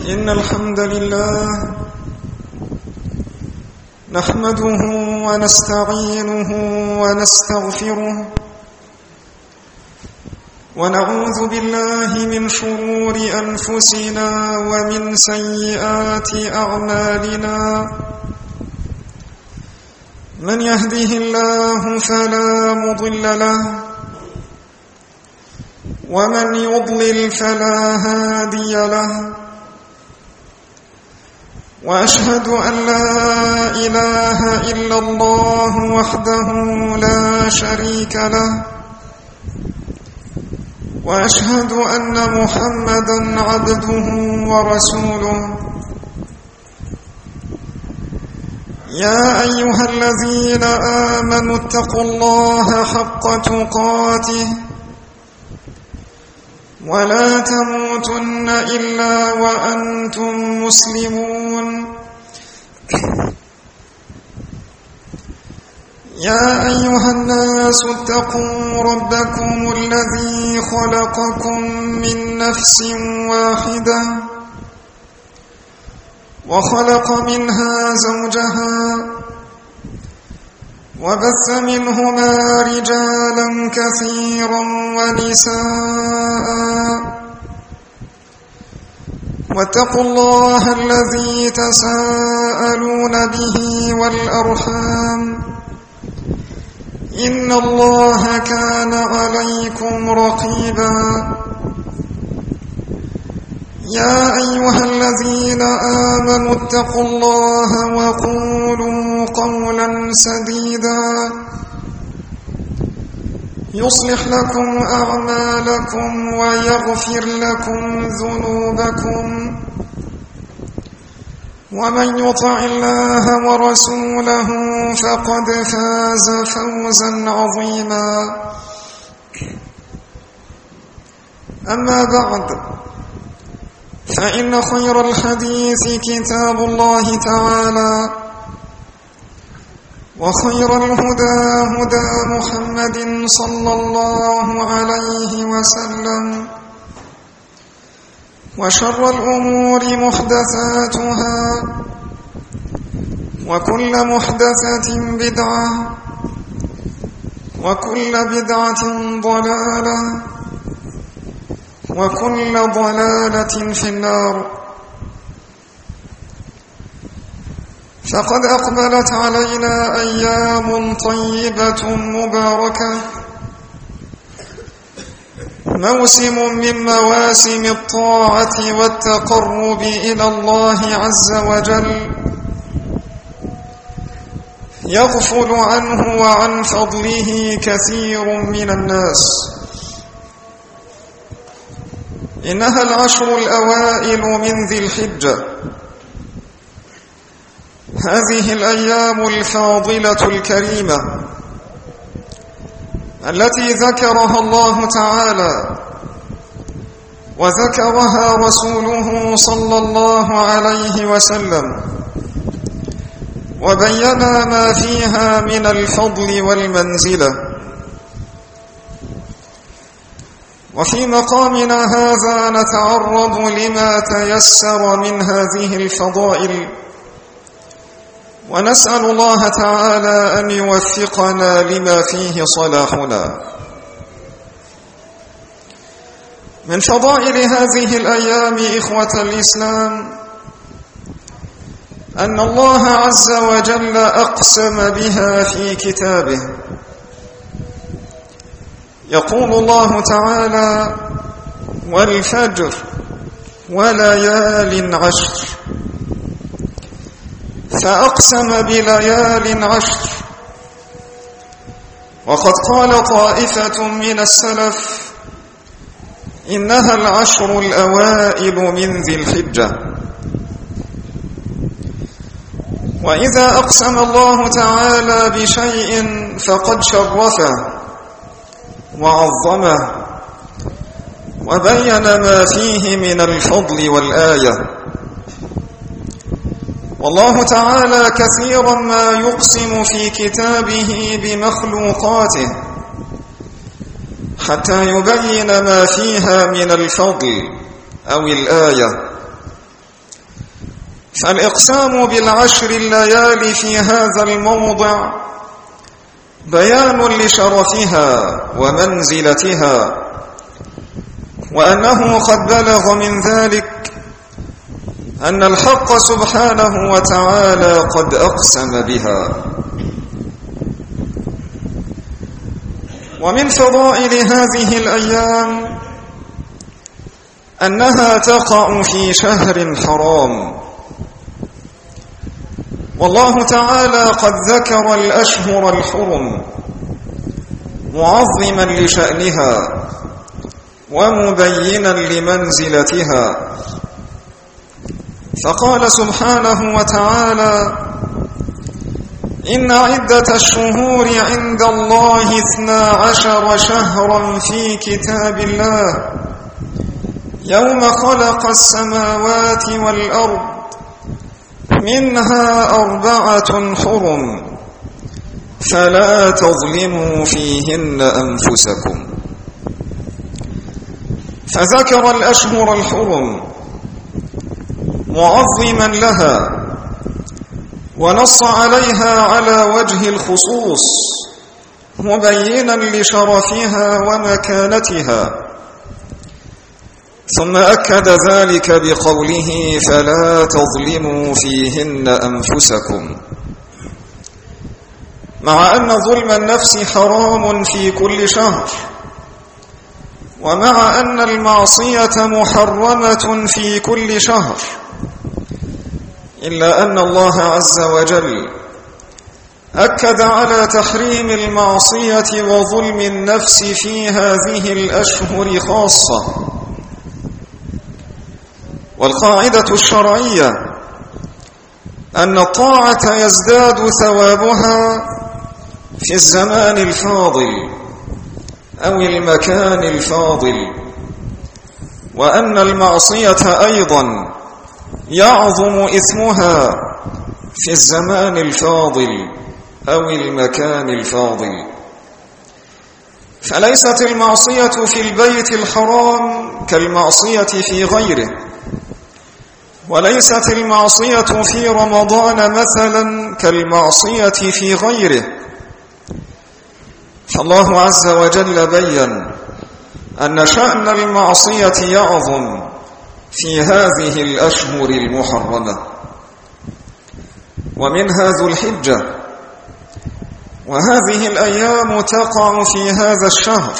إن الحمد لله نحمده ونستعينه ونستغفره ونعوذ بالله من شرور أنفسنا ومن سيئات أعمالنا من يهده الله فلا مضل له ومن يضلل فلا هادي له وأشهد أن لا إله إلا الله وحده لا شريك له وأشهد أن محمدا عبده ورسوله يا أيها الذين آمنوا اتقوا الله حق تقاته ولا تموتن إلا وأنتم مسلمون يا أيها الناس اتقوا ربكم الذي خلقكم من نفس واحدة وخلق منها زوجها وبث منهما رجالا كثيرا ونساء واتقوا الله الذي تساءلون به والأرحام إن الله كان عليكم رقيبا يا أيها الذين آمنوا اتقوا الله وقولوا قولا سديدا يصلح لكم أعمالكم ويغفر لكم ذنوبكم ومن يطع الله ورسوله فقد فاز فوزا عظيما أما بعد فإن خير الحديث كتاب الله تعالى وخير الهدى هدى محمد صلى الله عليه وسلم وشر الأمور محدثاتها وكل محدثة بدعة وكل بدعة ضلالة وكل ضلالة في النار. فقد أقبلت علينا أيام طيبة مباركة موسم من مواسم الطاعة والتقرب إلى الله عز وجل يغفل عنه وعن فضله كثير من الناس. إنها العشر الأوائل من ذي الحجة، هذه الأيام الفاضلة الكريمة التي ذكرها الله تعالى وذكرها رسوله صلى الله عليه وسلم وبين ما فيها من الفضل والمنزلة. وفي مقامنا هذا نتعرض لما تيسر من هذه الفضائل ونسأل الله تعالى أن يوفقنا لما فيه صلاحنا. من فضائل هذه الأيام إخوة الإسلام أن الله عز وجل أقسم بها في كتابه. يقول الله تعالى: والفجر وليال عشر، فأقسم بليال عشر. وقد قال طائفة من السلف إنها العشر الأوائل من ذي الحجة. وإذا أقسم الله تعالى بشيء فقد شرفه وعظمه وبين ما فيه من الفضل والآية. والله تعالى كثيرا ما يقسم في كتابه بمخلوقاته حتى يبين ما فيها من الفضل أو الآية. فالإقسام بالعشر الليالي في هذا الموضع بيان لشرفها ومنزلتها، وأنه قد بلغ من ذلك أن الحق سبحانه وتعالى قد أقسم بها. ومن فضائل هذه الأيام أنها تقع في شهر حرام، والله تعالى قد ذكر الأشهر الحرم معظما لشأنها ومبينا لمنزلتها، فقال سبحانه وتعالى: إن عدة الشهور عند الله 12 شهرا في كتاب الله يوم خلق السماوات والأرض منها 4 حرم فلا تظلموا فيهن أنفسكم. فذكر الأشهر الحرم معظما لها ونص عليها على وجه الخصوص مبينا لشرفها ومكانتها، ثم أكد ذلك بقوله: فلا تظلموا فيهن أنفسكم، مع أن ظلم النفس حرام في كل شهر، ومع أن المعصية محرمة في كل شهر، إلا أن الله عز وجل أكد على تحريم المعصية وظلم النفس في هذه الأشهر خاصة. والقاعدة الشرعية أن الطاعة يزداد ثوابها في الزمان الفاضل أو المكان الفاضل، وأن المعصية أيضا يعظم إثمها في الزمان الفاضل أو المكان الفاضل. فليست المعصية في البيت الحرام كالمعصية في غيره، وليست المعصية في رمضان مثلا كالمعصية في غيره، فالله عز وجل بيّن أن شأن المعصية يعظم في هذه الأشهر المحرمة، ومنها ذو الحجة، وهذه الأيام تقع في هذا الشهر،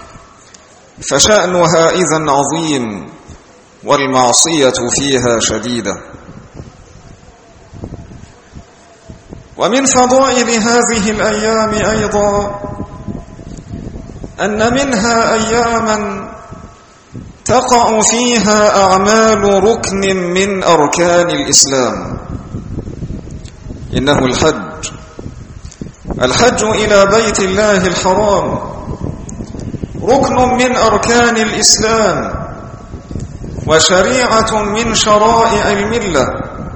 فشأنها إذن عظيم والمعصية فيها شديدة. ومن فضائل هذه الأيام أيضا أن منها أياما تقع فيها أعمال ركن من أركان الإسلام، إنه الحج إلى بيت الله الحرام ركن من أركان الإسلام وشريعة من شرائع الملة.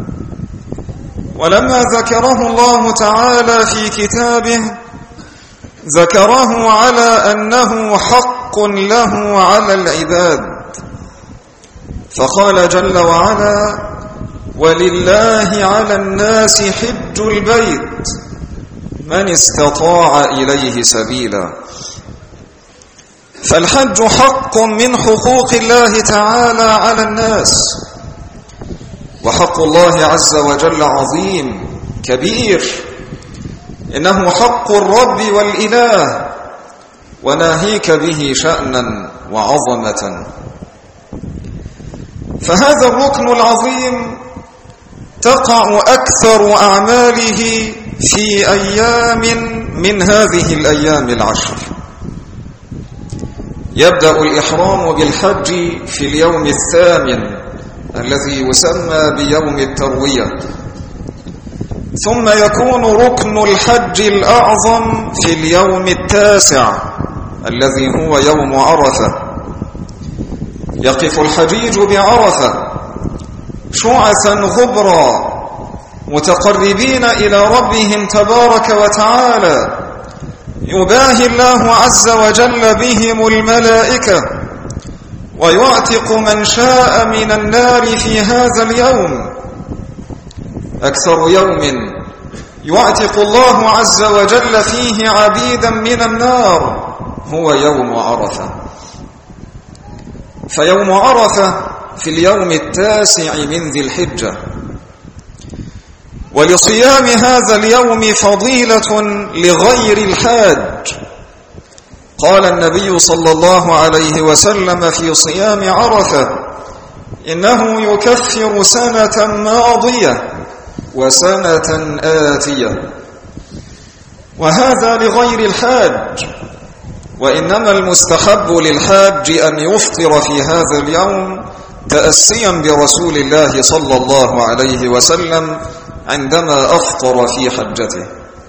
ولما ذكره الله تعالى في كتابه ذكره على أنه حق له على العباد، فقال جل وعلا: ولله على الناس حج البيت من استطاع إليه سبيلا. فالحج حق من حقوق الله تعالى على الناس، وحق الله عز وجل عظيم كبير، إنه حق الرب والإله وناهيك به شأنا وعظمة. فهذا الركن العظيم تقع أكثر أعماله في أيام من هذه الأيام 10. يبدأ الإحرام بالحج في اليوم 8 الذي يسمى بيوم التروية، ثم يكون ركن الحج الأعظم في اليوم 9 الذي هو يوم عرفة. يقف الحجيج بعرفة شعثا غبرا متقربين إلى ربهم تبارك وتعالى، يباهي الله عز وجل بهم الملائكة ويعتق من شاء من النار في هذا اليوم. أكثر يوم يعتق الله عز وجل فيه عبيدا من النار هو يوم عرفة. فيوم عرفة في اليوم 9 من ذي الحجة، ولصيام هذا اليوم فضيلة لغير الحاج. قال النبي صلى الله عليه وسلم في صيام عرفة: إنه يكفر سنة ماضية وسنة آتية. وهذا لغير الحاج، وإنما المستحب للحاج أن يفطر في هذا اليوم تأسيا برسول الله صلى الله عليه وسلم عندما أفطر في حجته.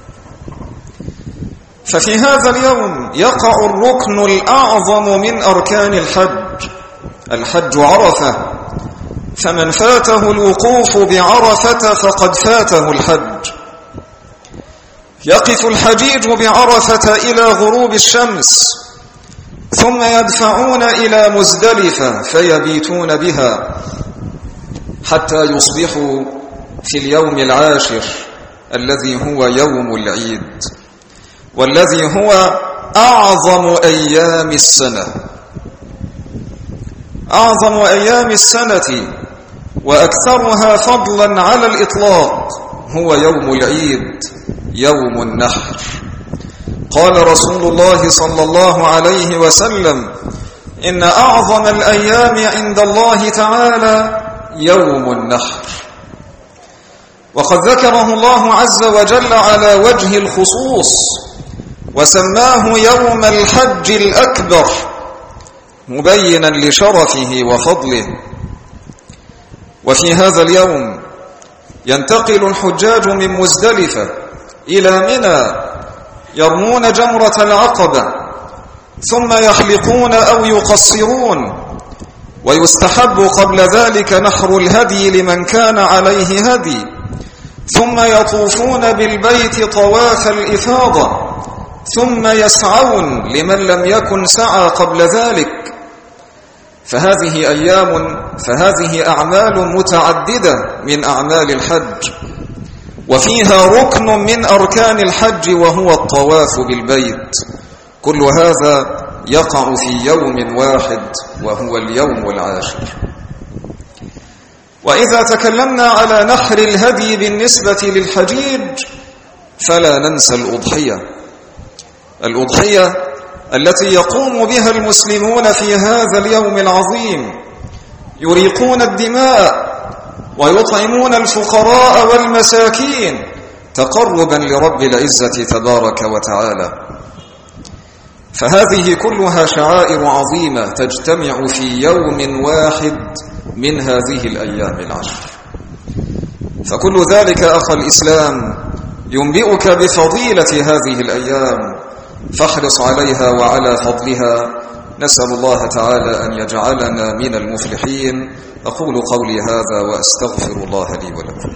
ففي هذا اليوم يقع الركن الأعظم من أركان الحج، الحج عرفة، فمن فاته الوقوف بعرفة فقد فاته الحج. يقف الحجيج بعرفة إلى غروب الشمس، ثم يدفعون إلى مزدلفة فيبيتون بها حتى يصبحوا في اليوم 10 الذي هو يوم العيد، والذي هو أعظم أيام السنة، أعظم أيام السنة وأكثرها فضلا على الإطلاق هو يوم العيد، يوم النحر. قال رسول الله صلى الله عليه وسلم: إن أعظم الأيام عند الله تعالى يوم النحر. وقد ذكره الله عز وجل على وجه الخصوص وسماه يوم الحج الأكبر، مبينا لشرفه وفضله. وفي هذا اليوم ينتقل الحجاج من مزدلفة إلى منى، يرمون جمرة العقبة، ثم يحلقون أو يقصرون، ويستحب قبل ذلك نحر الهدي لمن كان عليه هدي، ثم يطوفون بالبيت طواف الإفاضة، ثم يسعون لمن لم يكن سعى قبل ذلك. فهذه أعمال متعددة من أعمال الحج، وفيها ركن من أركان الحج وهو الطواف بالبيت. كل هذا يقع في يوم واحد وهو اليوم 10. وإذا تكلمنا على نحر الهدي بالنسبة للحجيج فلا ننسى الأضحية التي يقوم بها المسلمون في هذا اليوم العظيم، يريقون الدماء ويطعمون الفقراء والمساكين تقربا لرب العزة تبارك وتعالى. فهذه كلها شعائر عظيمة تجتمع في يوم واحد من هذه الأيام 10. فكل ذلك أخ الإسلام ينبئك بفضيلة هذه الأيام، فاحرص عليها وعلى فضلها. نسأل الله تعالى أن يجعلنا من المفلحين. أقول قولي هذا وأستغفر الله لي ولكم.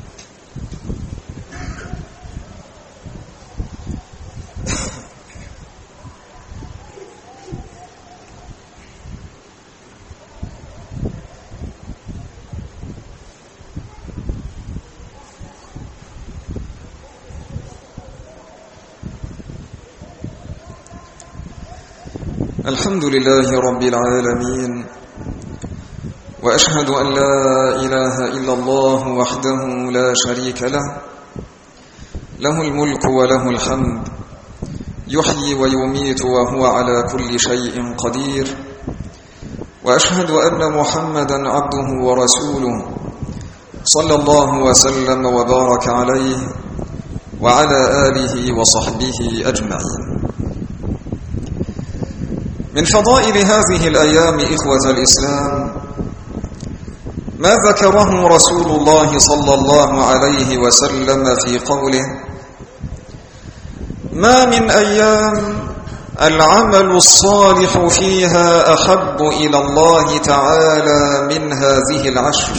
الحمد لله رب العالمين، وأشهد أن لا إله إلا الله وحده لا شريك له، له الملك وله الحمد، يحيي ويميت وهو على كل شيء قدير. وأشهد أن محمدا عبده ورسوله صلى الله وسلم وبارك عليه وعلى آله وصحبه أجمعين. من فضائل هذه الأيام إخوة الإسلام ما ذكره رسول الله صلى الله عليه وسلم في قوله: ما من أيام العمل الصالح فيها أحب إلى الله تعالى من هذه 10.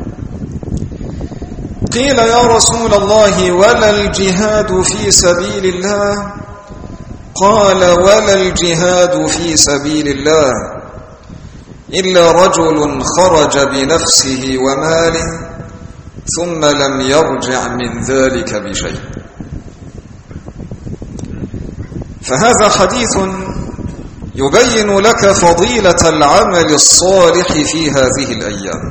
قيل يا رسول الله ولا الجهاد في سبيل الله؟ قال: ولا الجهاد في سبيل الله إلا رجل خرج بنفسه وماله ثم لم يرجع من ذلك بشيء. فهذا حديث يبين لك فضيلة العمل الصالح في هذه الأيام.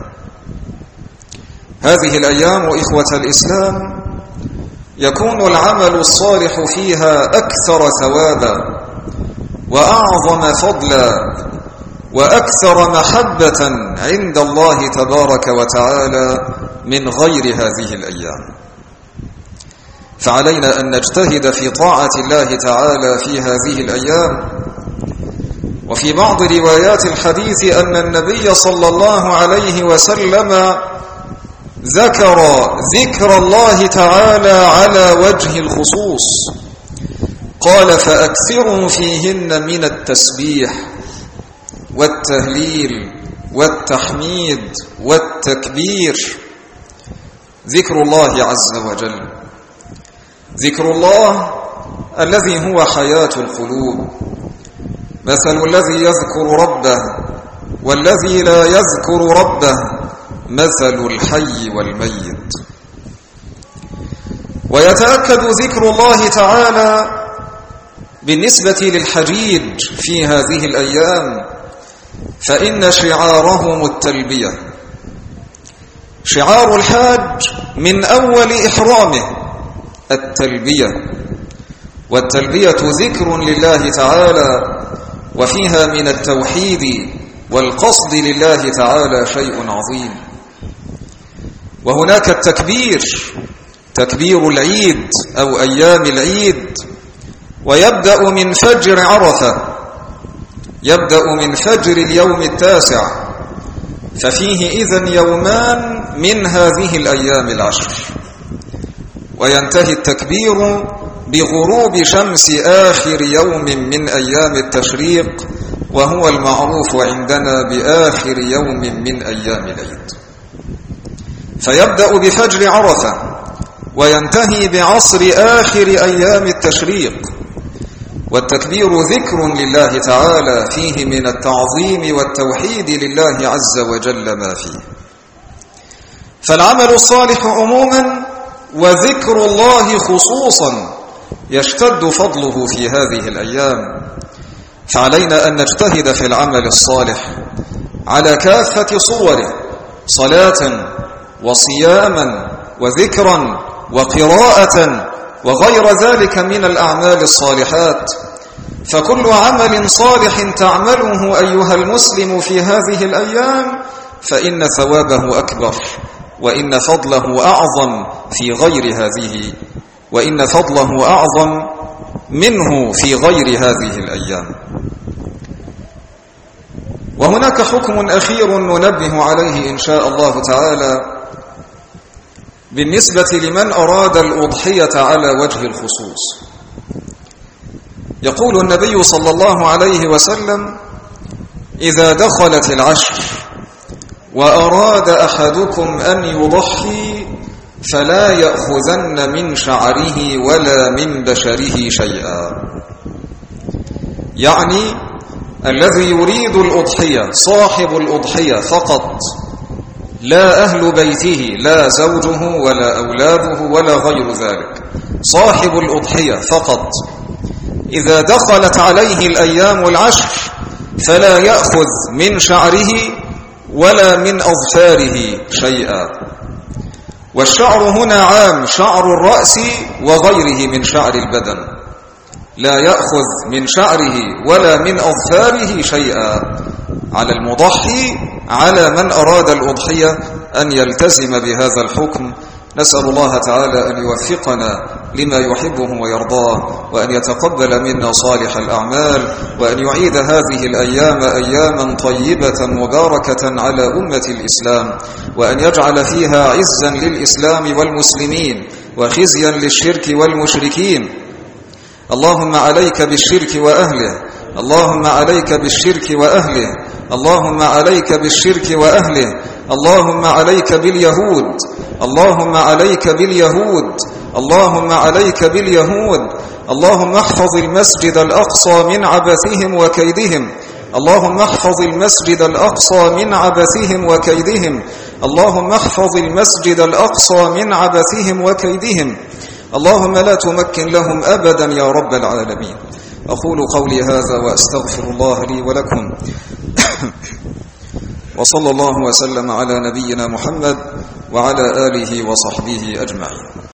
هذه الأيام إخوة الإسلام يكون العمل الصالح فيها أكثر ثوابا وأعظم فضلا وأكثر محبة عند الله تبارك وتعالى من غير هذه الأيام. فعلينا أن نجتهد في طاعة الله تعالى في هذه الأيام. وفي بعض روايات الحديث أن النبي صلى الله عليه وسلم ذكر الله تعالى على وجه الخصوص، قال: فأكثروا فيهن من التسبيح والتهليل والتحميد والتكبير. ذكر الله عز وجل، ذكر الله الذي هو حياة القلوب. مثل الذي يذكر ربه والذي لا يذكر ربه مثل الحي والميت. ويتأكد ذكر الله تعالى بالنسبة للحجيج في هذه الأيام، فإن شعارهم التلبية. شعار الحاج من أول إحرامه التلبية، والتلبية ذكر لله تعالى، وفيها من التوحيد والقصد لله تعالى شيء عظيم. وهناك التكبير، تكبير العيد أو أيام العيد، ويبدأ من فجر عرفة، يبدأ من فجر اليوم التاسع، ففيه إذن يومان من هذه الأيام العشر. وينتهي التكبير بغروب شمس آخر يوم من أيام التشريق، وهو المعروف عندنا بآخر يوم من أيام العيد. فيبدأ بفجر عرفة وينتهي بعصر آخر أيام التشريق. والتكبير ذكر لله تعالى فيه من التعظيم والتوحيد لله عز وجل ما فيه. فالعمل الصالح عموما وذكر الله خصوصا يشتد فضله في هذه الأيام. فعلينا أن نجتهد في العمل الصالح على كافة صوره، صلاة وصياما وذكرا وقراءة وغير ذلك من الأعمال الصالحات. فكل عمل صالح تعمله أيها المسلم في هذه الأيام فإن ثوابه أكبر، وإن فضله أعظم في غير هذه، وإن فضله أعظم منه في غير هذه الأيام. وهناك حكم أخير ننبه عليه إن شاء الله تعالى بالنسبة لمن أراد الأضحية على وجه الخصوص. يقول النبي صلى الله عليه وسلم: إذا دخلت العشر وأراد أحدكم أن يضحي فلا يأخذن من شعره ولا من بشره شيئا. يعني الذي يريد الأضحية صاحب الأضحية فقط، لا أهل بيته، لا زوجه ولا أولاده ولا غير ذلك، صاحب الأضحية فقط. إذا دخلت عليه الأيام العشر فلا يأخذ من شعره ولا من أظفاره شيئا. والشعر هنا عام، شعر الرأس وغيره من شعر البدن، لا يأخذ من شعره ولا من أظفاره شيئا. على المضحي، على من أراد الأضحية أن يلتزم بهذا الحكم. نسأل الله تعالى أن يوفقنا لما يحبه ويرضاه، وأن يتقبل منا صالح الأعمال، وأن يعيد هذه الأيام أياما طيبة مباركة على أمة الإسلام، وأن يجعل فيها عزا للإسلام والمسلمين وخزيا للشرك والمشركين. اللهم عليك بالشرك وأهله، اللهم عليك بالشرك وأهله، اللهم عليك بالشرك وأهله، اللهم عليك باليهود، اللهم عليك باليهود، اللهم عليك باليهود. اللهم احفظ المسجد الأقصى من عبثهم وكيدهم، اللهم احفظ المسجد الأقصى من عبثهم وكيدهم، اللهم احفظ المسجد الأقصى من عبثهم وكيدهم، اللهم لا تمكن لهم أبدا يا رب العالمين. أقول قولي هذا وأستغفر الله لي ولكم وصلى الله وسلم على نبينا محمد وعلى آله وصحبه أجمعين.